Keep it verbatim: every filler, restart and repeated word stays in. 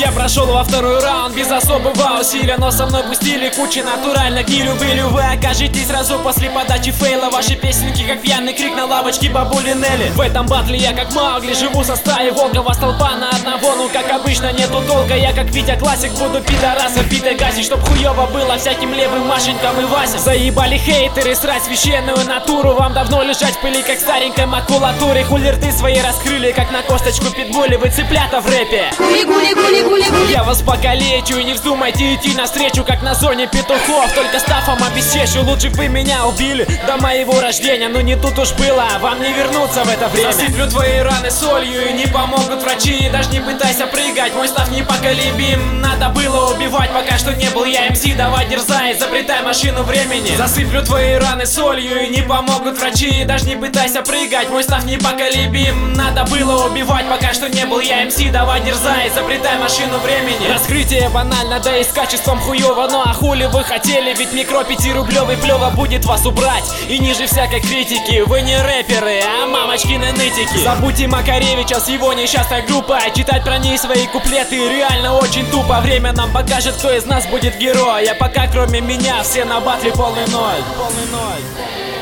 Я прошел во второй раунд без особого усилия, но со мной пустили кучи натурально гилю-былю. Вы окажетесь сразу после подачи фейла. Ваши песенки как пьяный крик на лавочке бабули Нелли. В этом батле я как Маугли, живу со стаей волкова столпа на одного. Ну как обычно нету толка, я как Витя Классик буду пидораса битой гасить, чтоб хуёво было всяким левым Машенькам и Вася. Заебали хейтеры срать священную натуру. Вам давно лежать в пыли как старенькой макулатуре. Хули рты свои раскрыли как на косточку питбули. Вы цыплята в рэпе. Я вас покалечу и не вздумайте идти навстречу, как на зоне петухов. Только стафом обесчещу, лучше бы вы меня убили до моего рождения. Но не тут уж было, вам не вернуться в это время. Засыплю твои раны солью и не помогут врачи. Даже не пытайся прыгать, мой став непоколебим. Надо было убивать, пока что не был я эм си. Давай дерзай, изобретай машину времени. Засыплю твои раны солью и не помогут врачи. Даже не пытайся прыгать, мой став непоколебим. Надо было убивать, пока что не был я эм си. Давай дерзай, изобретай машину времени. Раскрытие банально, да и с качеством хуёво. Ну а хули вы хотели, ведь микро пятирублёвый плёво будет вас убрать. И ниже всякой критики, вы не рэперы, а мамочкины нытики. Забудьте Макаревича с его несчастной группой. Читать про ней свои куплеты реально очень тупо. Время нам покажет, кто из нас будет герой. А пока кроме меня все на батле полный ноль. Полный ноль.